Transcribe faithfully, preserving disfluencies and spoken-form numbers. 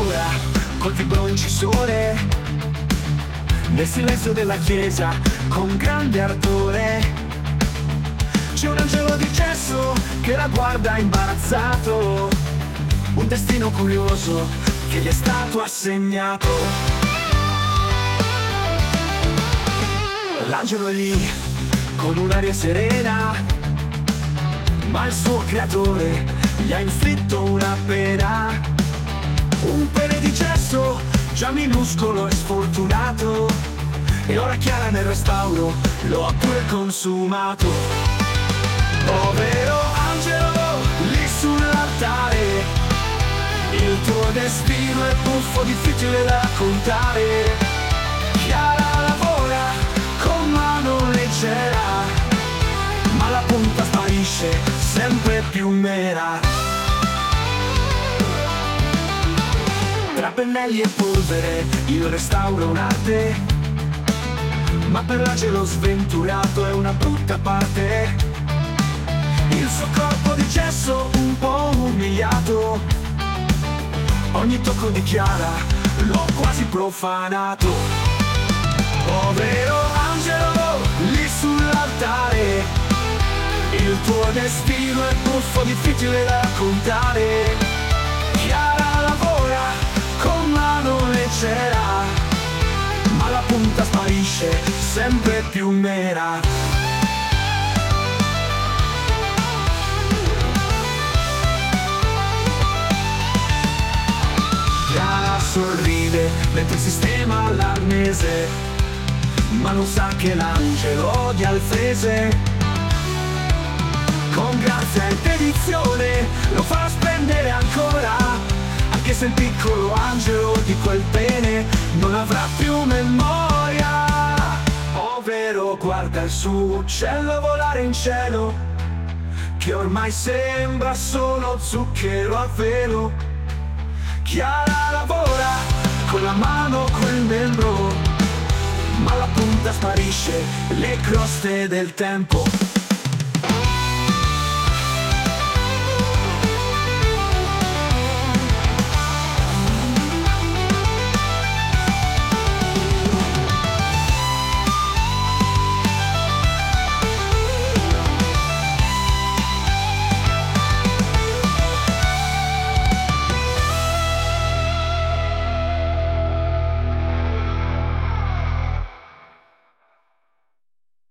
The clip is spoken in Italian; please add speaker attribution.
Speaker 1: lavora col vibro incisore nel silenzio della chiesa con grande ardore. C'è un angelo di gesso che la guarda imbarazzato, un destino curioso che gli è stato assegnato. L'angelo è lì con un'aria serena, ma il suo creatore gli ha inflitto una pena. Un pene di gesso già minuscolo e sfortunato, e ora Chiara nel restauro lo ha pure consumato. Povero angelo lì sull'altare, il tuo destino è buffo, difficile da raccontare. Chiara lavora con mano leggera, ma la punta sparisce sempre più nera. Tra pennelli e polvere il restauro è un'arte, ma per l'angelo sventurato è una brutta parte. Il suo corpo di gesso un po' umiliato, ogni tocco di Chiara l'ho quasi profanato. Povero angelo lì sull'altare, il tuo destino è buffo, difficile da raccontare. Chiara lavora con mano leggera, ma la punta sparisce sempre più nera. Chiara sorride mentre sistema l'arnese, ma non sa che l'angelo odia il fese. Con grazia e dedizione lo fa spendere ancora, anche se il piccolo angelo di quel pene non avrà più memoria. Povero guarda il suo uccello volare in cielo, che ormai sembra solo zucchero a velo. Chiara lavora con la mano quel membro, ma la punta sparisce, le croste del tempo.